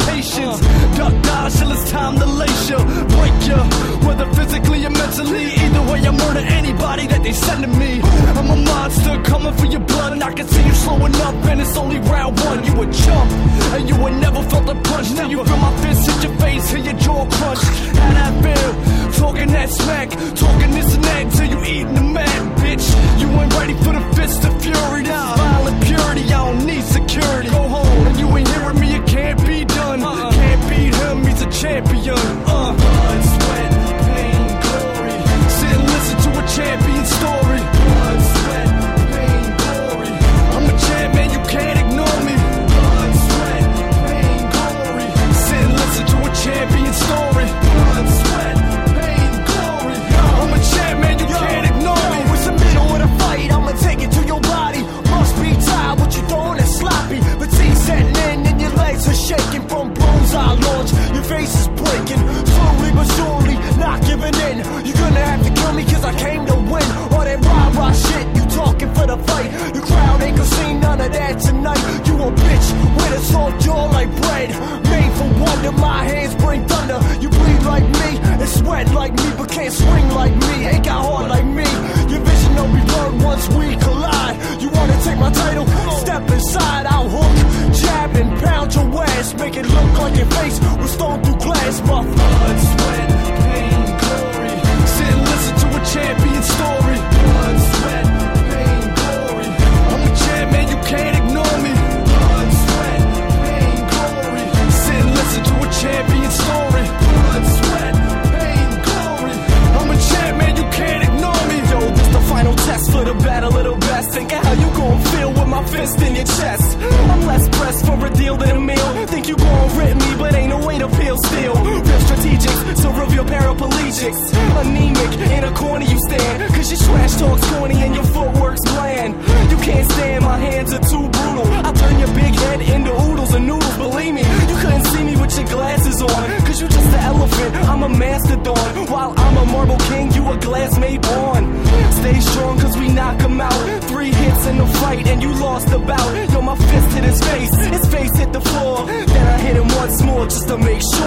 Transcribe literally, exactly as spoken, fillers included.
limitations. Duck dodge till it's time to lace ya, break ya, whether physically or mentally. Either way, I murder anybody that they send to me. I'm a monster coming for your blood, and I can see you slowing up, and it's only round one. You a chump, and you ain't never felt a punch. Now you feel my fist hit your face, hear your jaw crunch. How that feel? Talking that smack, talking this and that till you eating the mat, bitch. You ain't ready for the fist of fury. This is violent purity, I don't need security. Go home, and you ain't hearing me, it can't be done. Uh-uh. Can't beat him, he's a champion. Uh, blood, sweat, pain, glory. Sit and listen to a champion story. Blood, sweat, pain, glory. I'm a champ, man, you can't ignore me. Blood, sweat, pain, glory. Sit and listen to a champion story. Blood, sweat, pain, glory. I'm a champ, man, you can't ignore me. It's the middle of the fight, I'ma take it to your body. Must be tired, what you throwing is sloppy. Fatigue setting in and your legs are shaking from blows I launch. Your face is breaking, slowly but surely, not giving in. You're gonna have to kill me cause I came to win. All that rah-rah shit, you talking for the fight. Your crowd ain't gonna see none of that tonight. You a bitch with a soft jaw like bread. Made for wonder, my hands bring thunder. You bleed like me and sweat like me, but can't swing like me. Ain't got heart like me. Your vision don't be blurred once we collide. You wanna take my title? Step inside, I'll hook, jab and pound your ass. Make it look like your face was thrown through glass. My blood, sweat, pain, glory. Sit and listen to a champion story. Blood, sweat, pain, glory. I'm a champ, man, you can't ignore me. Blood, sweat, pain, glory. Sit and listen to a champion story. Blood, sweat, pain, glory. I'm a champ, man, you can't ignore me. Yo, this the final test for the battle of the best. Think of how you gon' feel with my fist in your chest. I'm less pressed for a deal than a meal. Think you gon' rip me, but ain't no way to feel still. Real strategic, so reveal paraplegics. Anemic, in a corner you stand. Cause your trash talk's corny and your footwork's bland. You can't stand, my hands are too brutal. I'll turn your big head into oodles and noodles, believe me. You couldn't see me with your glasses on. Cause you just an elephant, I'm a mastodon. While I'm a marble king, you a glass made pawn. Stay strong cause we knock him out. Three hits in the fight and you lost the bout. Yo, my fist hit his face, his face hit the floor. Then I hit him once more just to make sure.